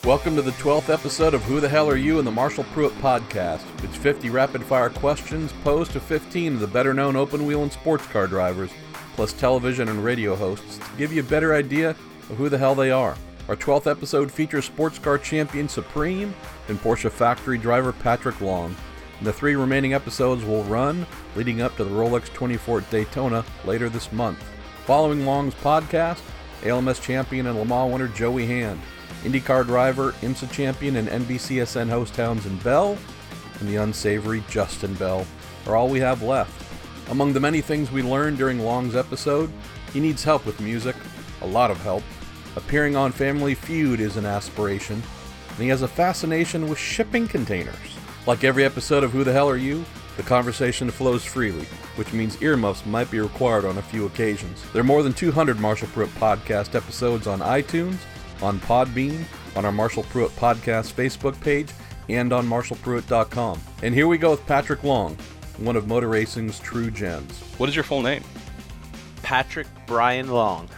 Welcome to the 12th episode of Who the Hell Are You in the Marshall Pruett Podcast. It's 50 rapid-fire questions posed to 15 of the better-known open-wheel and sports car drivers, plus television and radio hosts, to give you a better idea of who the hell they are. Our 12th episode features sports car champion Supreme and Porsche factory driver Patrick Long. And the 3 remaining episodes will run leading up to the Rolex 24 at Daytona later this month. Following Long's podcast, ALMS champion and Le Mans winner Joey Hand, IndyCar driver, IMSA champion, and NBCSN host Townsend Bell, and the unsavory Justin Bell are all we have left. Among the many things we learned during Long's episode, he needs help with music, a lot of help. Appearing on Family Feud is an aspiration, and he has a fascination with shipping containers. Like every episode of Who the Hell Are You, the conversation flows freely, which means earmuffs might be required on a few occasions. There are more than 200 Marshall Pruett podcast episodes on iTunes, on Podbean, on our Marshall Pruett Podcast Facebook page, and on marshallpruett.com. And here we go with Patrick Long, one of motor racing's true gems. What is your full name? Patrick Brian Long.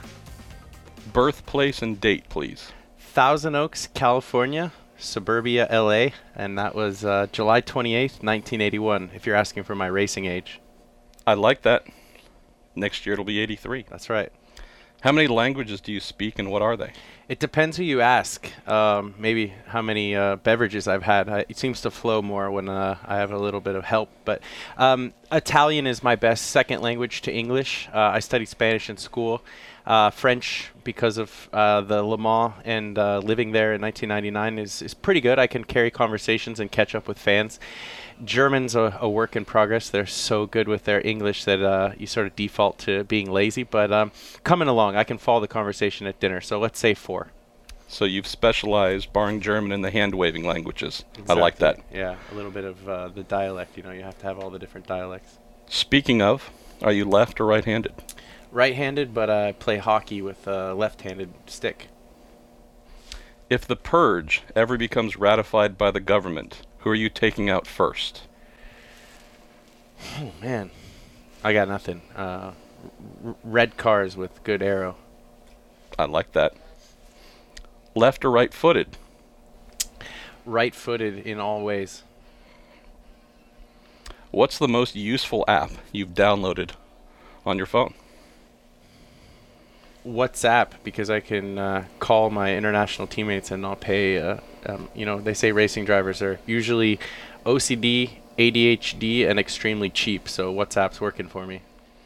Birthplace and date, please. Thousand Oaks, California, suburbia, LA, and that was July 28th, 1981, if you're asking for my racing age. I like that. Next year it'll be 83. That's right. How many languages do you speak and what are they? It depends who you ask. Maybe how many beverages I've had. It seems to flow more when I have a little bit of help. But Italian is my best second language to English. I studied Spanish in school. French, because of the Le Mans and living there in 1999, is pretty good. I can carry conversations and catch up with fans. German's a work in progress. They're so good with their English that you sort of default to being lazy. But coming along, I can follow the conversation at dinner. So let's say 4. So you've specialized, barring German, in the hand-waving languages. Exactly. I like that. Yeah, a little bit of the dialect. You have to have all the different dialects. Speaking of, are you left or right-handed? Right-handed, but I play hockey with a left-handed stick. If the purge ever becomes ratified by the government, who are you taking out first? Oh, man. I got nothing. Red cars with good aero. I like that. Left or right-footed? Right-footed in all ways. What's the most useful app you've downloaded on your phone? WhatsApp, because I can call my international teammates and I'll pay. They say racing drivers are usually OCD, ADHD, and extremely cheap, so WhatsApp's working for me.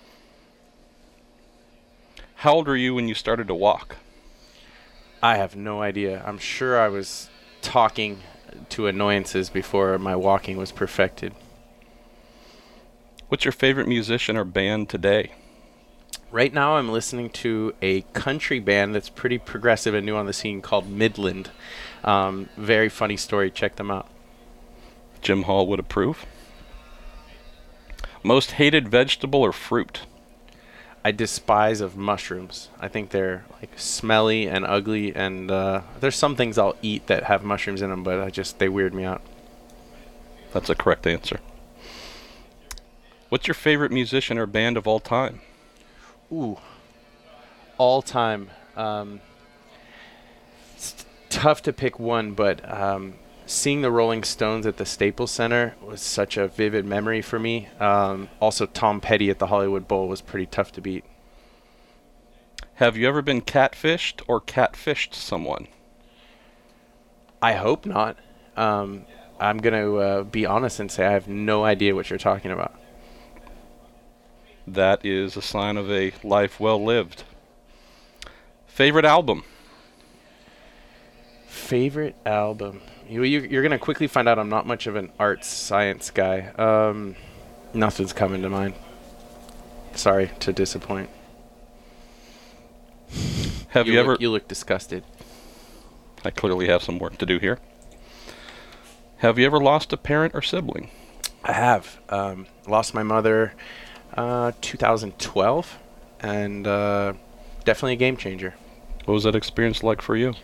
How old were you when you started to walk? I have no idea. I'm sure I was talking to annoyances before my walking was perfected. What's your favorite musician or band today? Right now I'm listening to a country band that's pretty progressive and new on the scene called Midland. Very funny story. Check them out. Jim Hall would approve. Most hated vegetable or fruit? I despise of mushrooms. I think they're smelly and ugly, and there's some things I'll eat that have mushrooms in them, but they weird me out. That's a correct answer. What's your favorite musician or band of all time? Ooh, all time. It's tough to pick one, but seeing the Rolling Stones at the Staples Center was such a vivid memory for me. Also, Tom Petty at the Hollywood Bowl was pretty tough to beat. Have you ever been catfished or catfished someone? I hope not. I'm going to be honest and say I have no idea what you're talking about. That is a sign of a life well lived. Favorite album? Favorite album? You're going to quickly find out I'm not much of an arts science guy. Nothing's coming to mind. Sorry to disappoint. Have you ever... You look disgusted. I clearly have some work to do here. Have you ever lost a parent or sibling? I have. Lost my mother 2012, and definitely a game changer. What was that experience like for you?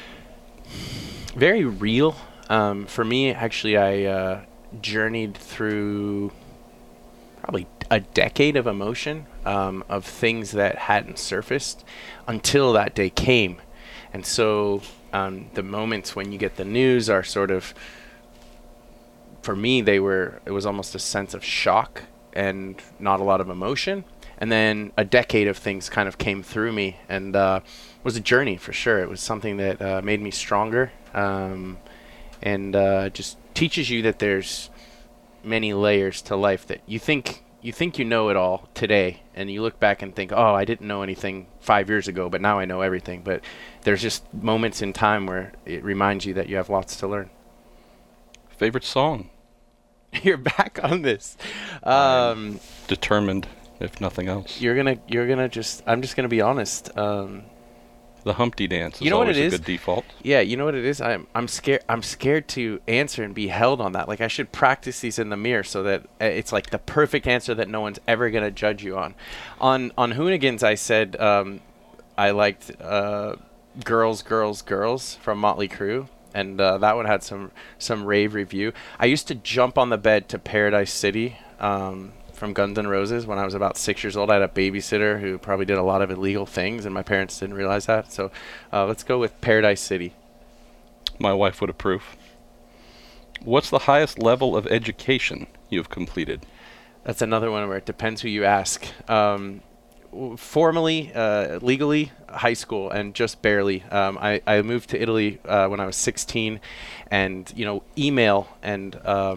Very real. For me, actually, I journeyed through probably a decade of emotion, of things that hadn't surfaced until that day came. And so The moments when you get the news are sort of, for me, it was almost a sense of shock and not a lot of emotion. And then a decade of things kind of came through me, and it was a journey for sure. It was something that made me stronger, and just teaches you that there's many layers to life, that you think you know it all today, and you look back and think, oh, I didn't know anything 5 years ago, but now I know everything. But there's just moments in time where it reminds you that you have lots to learn. Favorite song? You're back on this. Determined, if nothing else. I'm just gonna be honest. The Humpty Dance is you know always what it a is? good default. Yeah, you know what it is? I'm scared to answer and be held on that. Like, I should practice these in the mirror so that it's like the perfect answer that no one's ever going to judge you on. On Hoonigans, I said I liked Girls, Girls, Girls from Motley Crue, and that one had some rave review. I used to jump on the bed to Paradise City from Guns N' Roses when I was about 6 years old. I had a babysitter who probably did a lot of illegal things, and my parents didn't realize that. So let's go with Paradise City. My wife would approve. What's the highest level of education you've completed? That's another one where it depends who you ask. Formally, legally, high school, and just barely. I moved to Italy when I was 16, and email and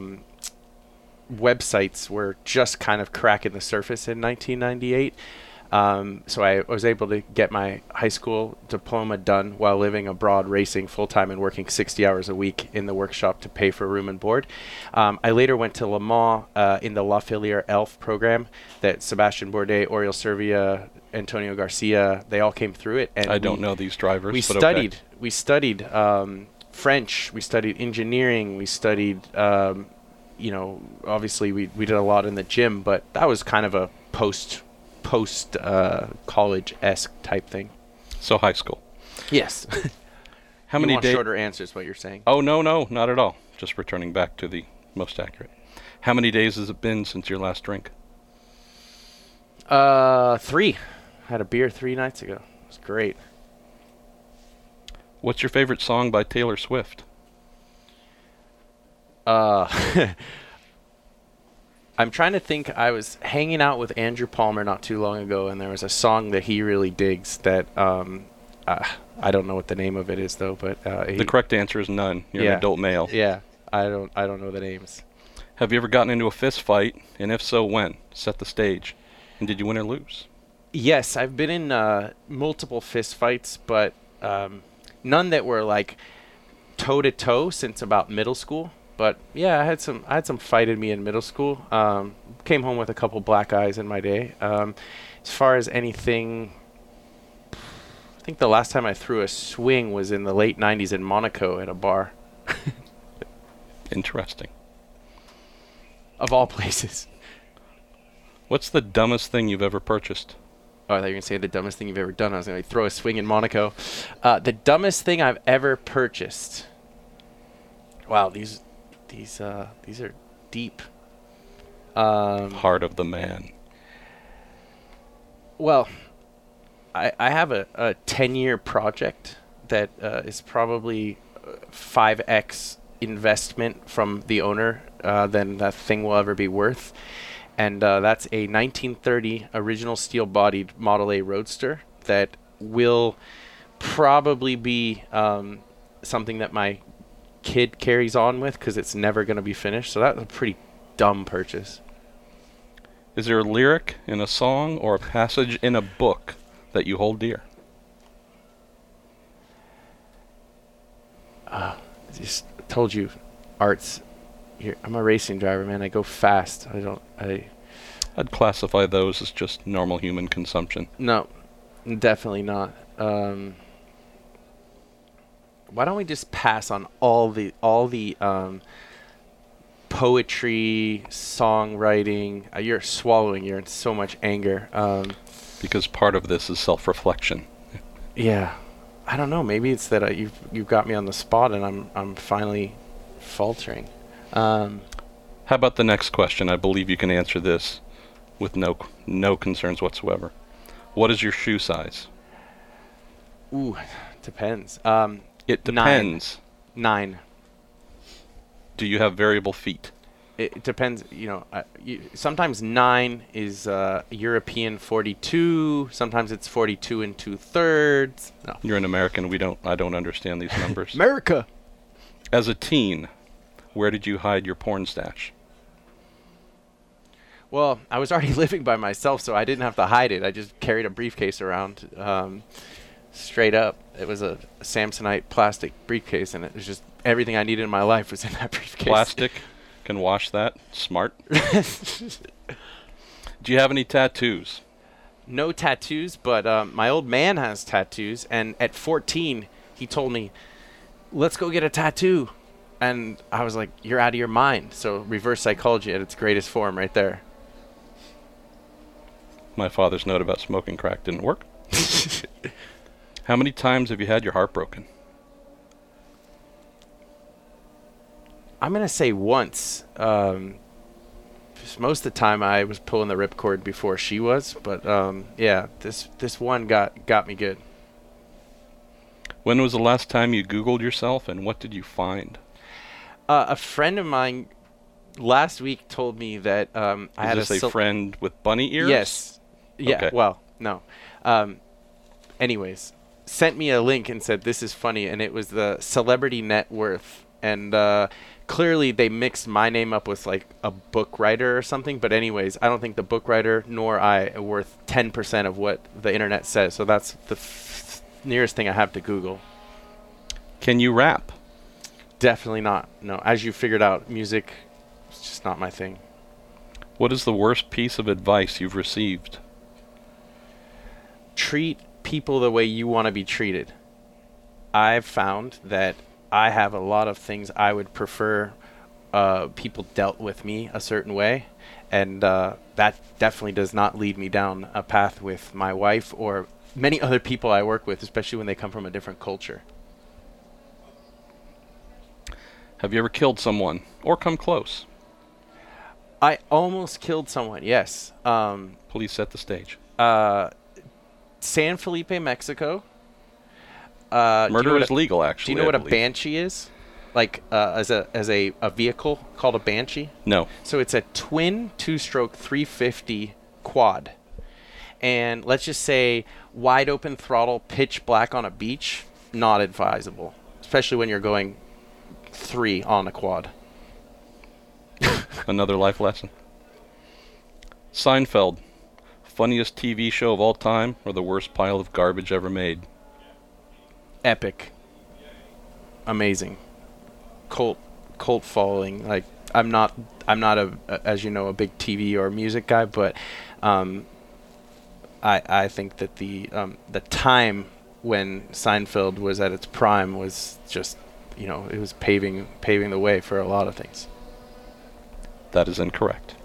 websites were just kind of cracking the surface in 1998. So I was able to get my high school diploma done while living abroad, racing full-time and working 60 hours a week in the workshop to pay for room and board. I later went to Le Mans in the La Filière ELF program that Sebastian Bourdais, Oriol Servia, Antonio Garcia, they all came through it. And I don't know these drivers. We studied French, we studied engineering, we studied obviously we did a lot in the gym, but that was kind of a post college-esque type thing. So high school. Yes. How many days? Shorter answers, what you're saying? Oh, no, not at all. Just returning back to the most accurate. How many days has it been since your last drink? 3. Had a beer 3 nights ago. It was great. What's your favorite song by Taylor Swift? I'm trying to think. I was hanging out with Andrew Palmer not too long ago, and there was a song that he really digs that I don't know what the name of it is though, but the correct answer is none. You're an adult male. Yeah, I don't know the names. Have you ever gotten into a fist fight, and if so, when? Set the stage. And did you win or lose? Yes, I've been in multiple fist fights, but none that were like toe to toe since about middle school. But yeah, I had some fight in me in middle school. Came home with a couple black eyes in my day. As far as anything, I think the last time I threw a swing was in the late 90s in Monaco at a bar. Interesting. Of all places. What's the dumbest thing you've ever purchased? Oh, I thought you were going to say the dumbest thing you've ever done. I was going to throw a swing in Monaco. The dumbest thing I've ever purchased. Wow, these are deep. Heart of the man. Well, I have a 10-year project that is probably 5x investment from the owner than that thing will ever be worth. And that's a 1930 original steel-bodied Model A Roadster that will probably be something that my kid carries on with because it's never going to be finished. So that's a pretty dumb purchase. Is there a lyric in a song or a passage in a book that you hold dear? Just told you, Arts. I'm a racing driver, man. I go fast. I'd classify those as just normal human consumption. No, definitely not. Why don't we just pass on all the poetry, songwriting? You're swallowing. You're in so much anger. Because part of this is self-reflection. Yeah, I don't know. Maybe it's that you've got me on the spot, and I'm finally faltering. How about the next question? I believe you can answer this with no concerns whatsoever. What is your shoe size? Ooh, depends. It depends. 9. Do you have variable feet? It depends. Sometimes 9 is European 42. Sometimes it's 42 and 2/3. No. You're an American. I don't understand these numbers. America. As a teen, where did you hide your porn stash? Well, I was already living by myself, so I didn't have to hide it. I just carried a briefcase around, straight up. It was a Samsonite plastic briefcase, and it was just everything I needed in my life was in that briefcase. Plastic? Can wash that? Smart. Do you have any tattoos? No tattoos, but my old man has tattoos, and at 14, he told me, let's go get a tattoo. And I was like, you're out of your mind. So reverse psychology at its greatest form right there. My father's note about smoking crack didn't work. How many times have you had your heart broken? I'm going to say once. Most of the time I was pulling the ripcord before she was. But, yeah, this one got me good. When was the last time you Googled yourself, and what did you find? A friend of mine last week told me that I had a friend with bunny ears? Yes. Yeah, okay. Well, no. Anyways, sent me a link and said, this is funny, and it was the celebrity net worth. And clearly they mixed my name up with like a book writer or something. But anyways, I don't think the book writer nor I are worth 10% of what the internet says. So that's the nearest thing I have to Google. Can you rap? Definitely not. No, as you figured out, music is just not my thing. What is the worst piece of advice you've received? Treat people the way you want to be treated. I've found that I have a lot of things I would prefer people dealt with me a certain way, and that definitely does not lead me down a path with my wife or many other people I work with, especially when they come from a different culture. Have you ever killed someone or come close? I almost killed someone, yes. Please set the stage. San Felipe, Mexico. Murder is legal, actually. Do you know what a banshee is? Like as a vehicle called a banshee? No. So it's a twin 2-stroke 350 quad. And let's just say wide open throttle, pitch black on a beach, not advisable. Especially when you're going 3 on a quad. Another life lesson. Seinfeld, funniest TV show of all time or the worst pile of garbage ever made? Epic. Amazing. Cult following. Like I'm not as you know, a big TV or music guy, but I think that the time when Seinfeld was at its prime was just, it was paving the way for a lot of things. That is incorrect.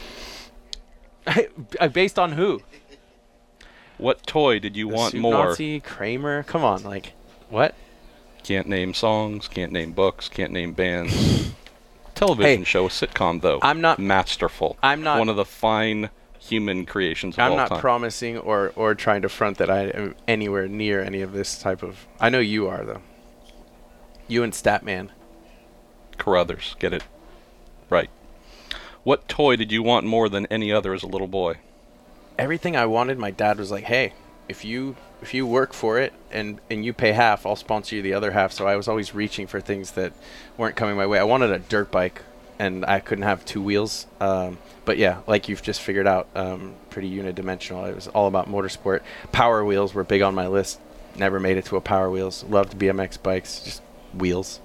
Based on who? What toy did you want more? Nazi, Kramer, come on, like what? Can't name songs, can't name books, can't name bands. Television show, a sitcom though. I'm not masterful. I'm not one of the fine human creations of all time. I'm not promising or trying to front that I am anywhere near any of this type of. I know you are though. You and Statman. Carruthers, get it right. What toy did you want more than any other as a little boy? Everything I wanted, my dad was like, hey, if you work for it and you pay half, I'll sponsor you the other half. So I was always reaching for things that weren't coming my way. I wanted a dirt bike, and I couldn't have 2 wheels. But yeah, like you've just figured out, pretty unidimensional. It was all about motorsport. Power wheels were big on my list. Never made it to a Power Wheels. Loved BMX bikes, just wheels.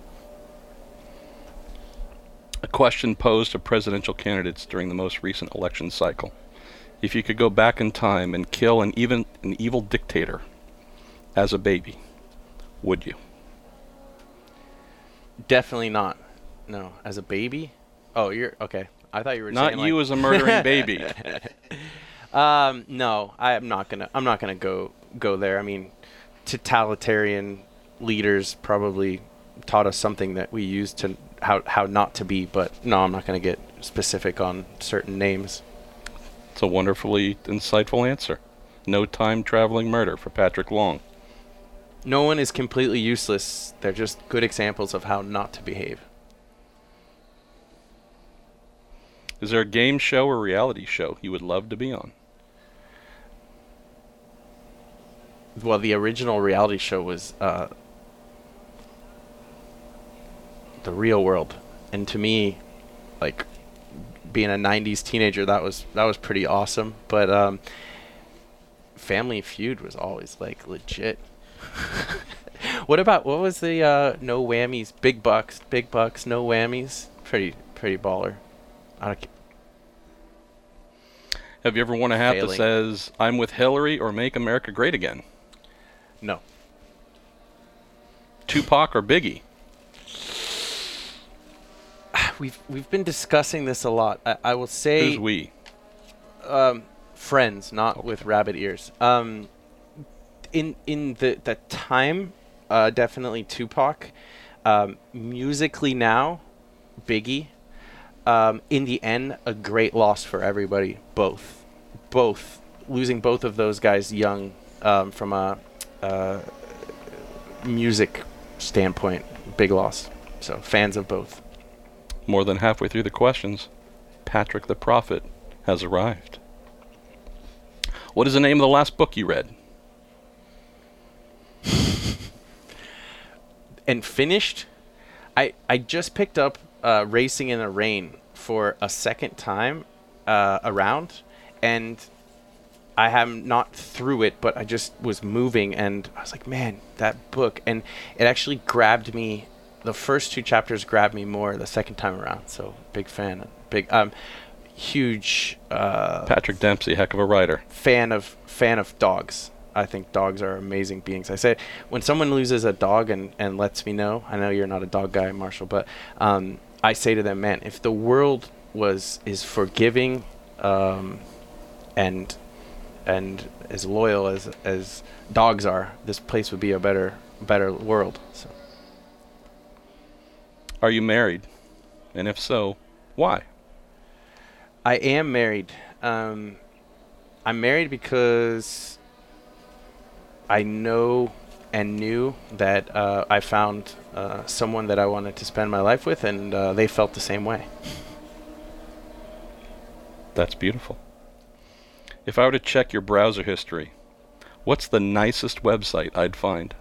A question posed to presidential candidates during the most recent election cycle. If you could go back in time and kill an evil dictator as a baby, would you? Definitely not. No, as a baby? Oh, you're okay. I thought you were not saying you as a murdering baby. No, I'm not gonna go there. I mean, totalitarian leaders probably taught us something that we use to how not to be, but no, I'm not going to get specific on certain names. It's a wonderfully insightful answer. No time traveling murder for Patrick Long. No one is completely useless. They're just good examples of how not to behave. Is there a game show or reality show you would love to be on? Well, the original reality show was The Real World, and to me, like being a '90s teenager, that was pretty awesome. But Family Feud was always like legit. What was the no whammies, big bucks, no whammies? Pretty baller. Have you ever worn a hat Failing. that says "I'm with Hillary" or "Make America Great Again"? No. Tupac or Biggie? We've been discussing this a lot. I will say Who's we? Friends, not with rabbit ears. In the time, definitely Tupac. Musically now, Biggie. In the end, a great loss for everybody. Both losing both of those guys young, from a music standpoint, big loss. So fans of both. More than halfway through the questions, Patrick the Prophet has arrived. What is the name of the last book you read? And finished. I just picked up Racing in the Rain for a second time around, and I am not through it, but I just was moving, and I was like, man, that book. And it actually grabbed me. The first 2 chapters grabbed me more the second time around. So big fan. Huge Patrick Dempsey, heck of a writer. fan of dogs. I think dogs are amazing beings. I say when someone loses a dog and lets me know, I know you're not a dog guy, Marshall, but I say to them, man, if the world is forgiving and as loyal as dogs are, this place would be a better world. So. Are you married? And if so, why? I am married. I'm married because I know and knew that I found someone that I wanted to spend my life with, and they felt the same way. That's beautiful. If I were to check your browser history, what's the nicest website I'd find?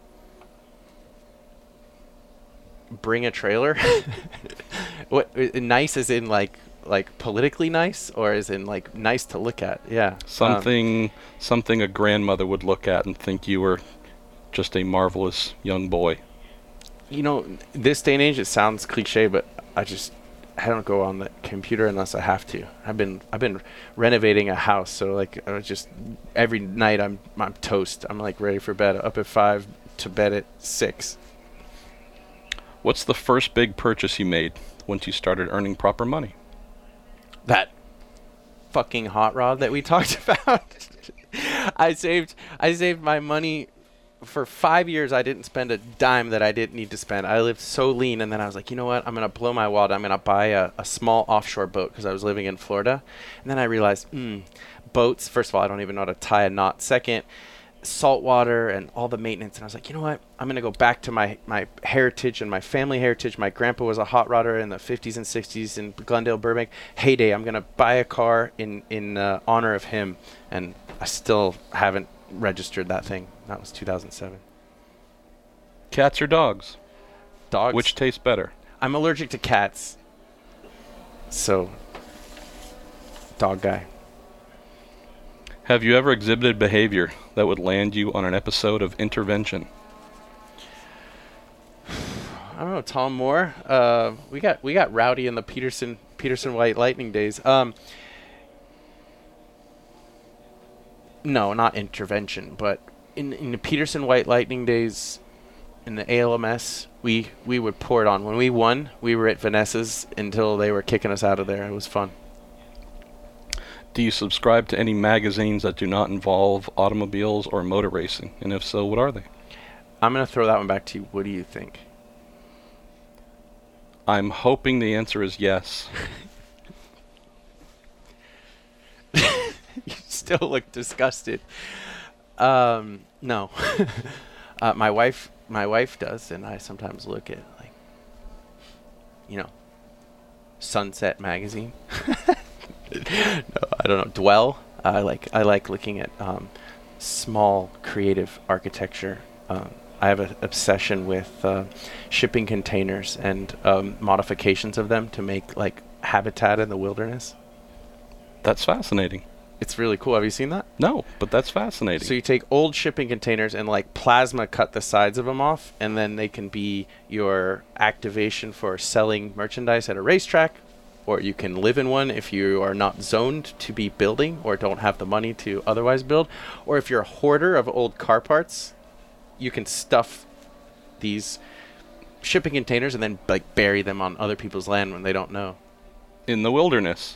Bring a trailer? What nice is in like politically nice, or is in like nice to look at? Yeah. Something a grandmother would look at and think you were just a marvelous young boy. You know, this day and age, it sounds cliche, but I don't go on the computer unless I have to. I've been renovating a house, so like I was just every night I'm toast. I'm like ready for bed. Up at 5 to bed at 6. What's the first big purchase you made once you started earning proper money? That fucking hot rod that we talked about. I saved my money for 5 years. I didn't spend a dime that I didn't need to spend. I lived so lean, and then I was like, you know what? I'm gonna blow my wad. I'm gonna buy a small offshore boat because I was living in Florida, and then I realized, boats. First of all, I don't even know how to tie a knot. Second, salt water and all the maintenance, and I was like, you know what, I'm gonna go back to my heritage and my family heritage. My grandpa was a hot rodder in the 50s and 60s in Glendale, Burbank. Heyday. I'm gonna buy a car in honor of him, and I still haven't registered that thing. That was 2007. Cats or dogs? Dogs. Which tastes better? I'm allergic to cats, so dog guy. Have you ever exhibited behavior that would land you on an episode of Intervention? I don't know, Tom Moore. We got rowdy in the Peterson White Lightning days. No, not Intervention, but in the Peterson White Lightning days, in the ALMS, we would pour it on. When we won, we were at Vanessa's until they were kicking us out of there. It was fun. Do you subscribe to any magazines that do not involve automobiles or motor racing? And if so, what are they? I'm going to throw that one back to you. What do you think? I'm hoping the answer is yes. You still look disgusted. No. My wife does, and I sometimes look at, like, Sunset magazine. No, I don't know. Dwell. I like looking at small creative architecture. I have an obsession with shipping containers and modifications of them to make like habitat in the wilderness. That's fascinating. It's really cool. Have you seen that? No, but that's fascinating. So you take old shipping containers and like plasma cut the sides of them off, and then they can be your activation for selling merchandise at a racetrack, or you can live in one if you are not zoned to be building or don't have the money to otherwise build. Or if you're a hoarder of old car parts, you can stuff these shipping containers and then like bury them on other people's land when they don't know. In the wilderness.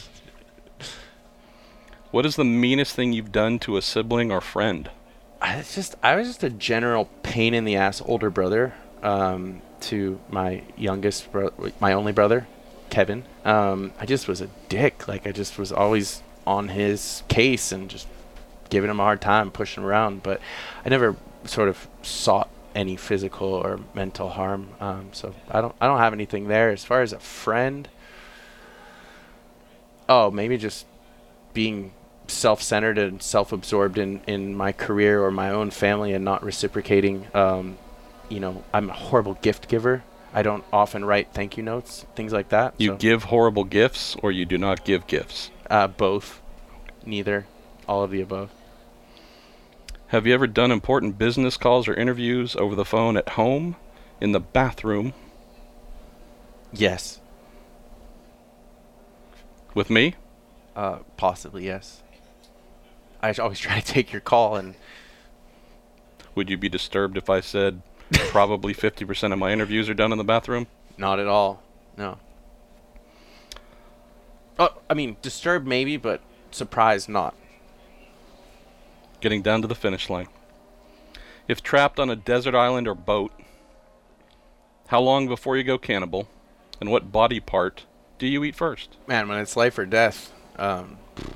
What is the meanest thing you've done to a sibling or friend? I was just a general pain in the ass older brother to my my only brother, Kevin. I just was a dick. Like, I just was always on his case and just giving him a hard time, pushing him around. But I never sort of sought any physical or mental harm. So I don't have anything there. As far as a friend, maybe just being self-centered and self-absorbed in my career or my own family and not reciprocating. I'm a horrible gift giver. I don't often write thank you notes, things like that. You give horrible gifts, or you do not give gifts? Both. Neither. All of the above. Have you ever done important business calls or interviews over the phone at home, in the bathroom? Yes. With me? Possibly, yes. I always try to take your call. And would you be disturbed if I said probably 50% of my interviews are done in the bathroom? Not at all. No. I mean, disturbed maybe, but surprised not. Getting down to the finish line. If trapped on a desert island or boat, how long before you go cannibal, and what body part do you eat first? Man, when it's life or death, a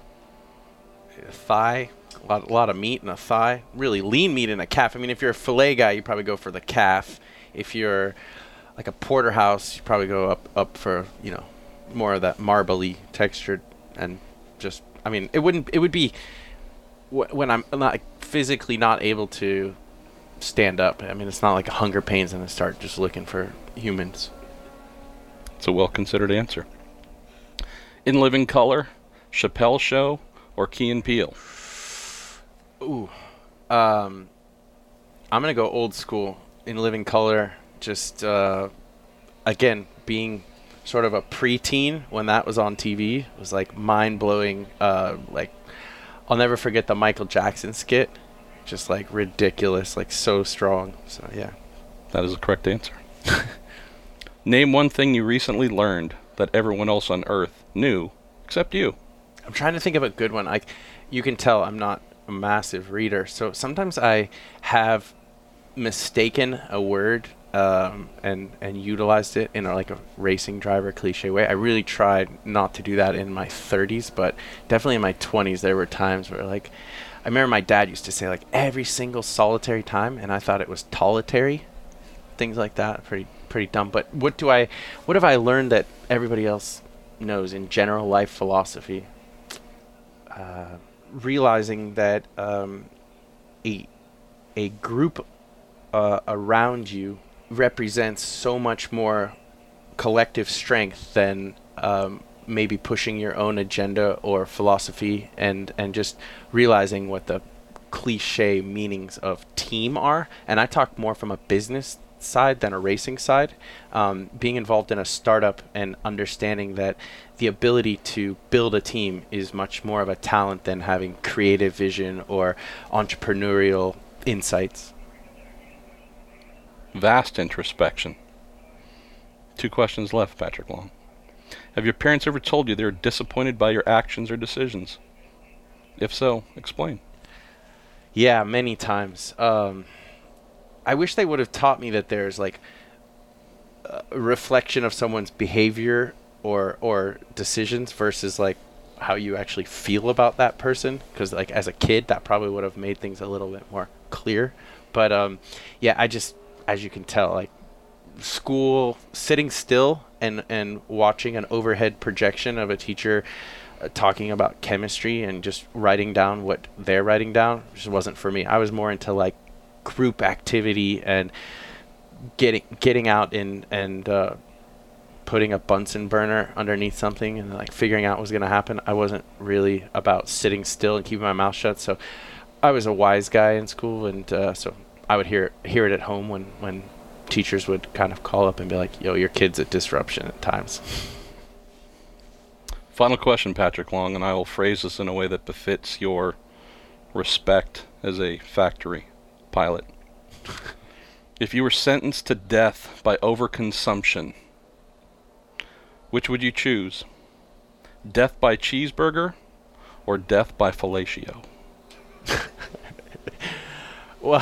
thigh, a lot of meat in a thigh, really lean meat in a calf. I mean, if you're a fillet guy, you probably go for the calf. If you're like a porterhouse, you probably go up for, more of that marbly textured, and just, I mean, it would be when I'm not physically not able to stand up. I mean, it's not like a hunger pains and I start just looking for humans. It's a well-considered answer. In Living Color, Chappelle Show, or Key and Peele? Ooh. I'm going to go old school. In Living Color, just, again, being sort of a preteen when that was on TV was like mind-blowing. Like, I'll never forget the Michael Jackson skit. Just like ridiculous, like so strong. So, yeah. That is the correct answer. Name one thing you recently learned that everyone else on Earth knew except you. I'm trying to think of a good one. You can tell I'm not a massive reader, so sometimes I have mistaken a word and utilized it in like a racing driver cliche way. I really tried not to do that in my 30s, but definitely in my 20s there were times where, like, I remember my dad used to say like every single solitary time, and I thought it was tolitary. Things like that, pretty dumb. But what have I learned that everybody else knows in general life philosophy? Realizing that a group around you represents so much more collective strength than maybe pushing your own agenda or philosophy, and just realizing what the cliche meanings of team are. And I talk more from a business side than a racing side. Being involved in a startup and understanding that the ability to build a team is much more of a talent than having creative vision or entrepreneurial insights. Vast introspection. 2 questions left, Patrick Long. Have your parents ever told you they're disappointed by your actions or decisions? If so, explain. Yeah, many times. I wish they would have taught me that there's like a reflection of someone's behavior or decisions versus like how you actually feel about that person. Because like as a kid, that probably would have made things a little bit more clear. But yeah, I just, as you can tell, like school, sitting still and watching an overhead projection of a teacher talking about chemistry and just writing down what they're writing down just wasn't for me. I was more into like group activity and getting out and putting a Bunsen burner underneath something and like figuring out what was going to happen. I wasn't really about sitting still and keeping my mouth shut. So I was a wise guy in school, and so I would hear it at home when teachers would kind of call up and be like, yo, your kid's at disruption at times. Final question, Patrick Long, and I will phrase this in a way that befits your respect as a factory pilot. If you were sentenced to death by overconsumption, which would you choose? Death by cheeseburger or death by fellatio? Well,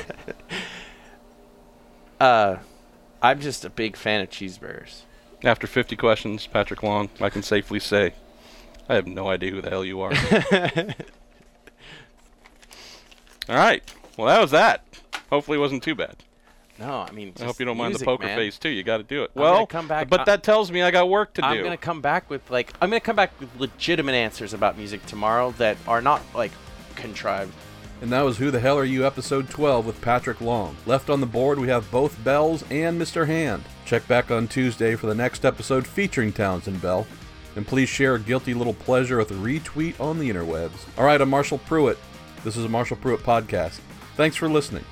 I'm just a big fan of cheeseburgers. After 50 questions, Patrick Long, I can safely say I have no idea who the hell you are. All right. Well, that was that. Hopefully it wasn't too bad. No, I mean, I hope you don't mind the poker face, too. You got to do it. I'm well, gonna come back, but that tells me I got work to do. I'm going to come back with legitimate answers about music tomorrow that are not, like, contrived. And that was Who the Hell Are You, episode 12 with Patrick Long. Left on the board, we have both Bells and Mr. Hand. Check back on Tuesday for the next episode featuring Townsend Bell. And please share a guilty little pleasure with a retweet on the interwebs. All right, I'm Marshall Pruitt. This is a Marshall Pruitt podcast. Thanks for listening.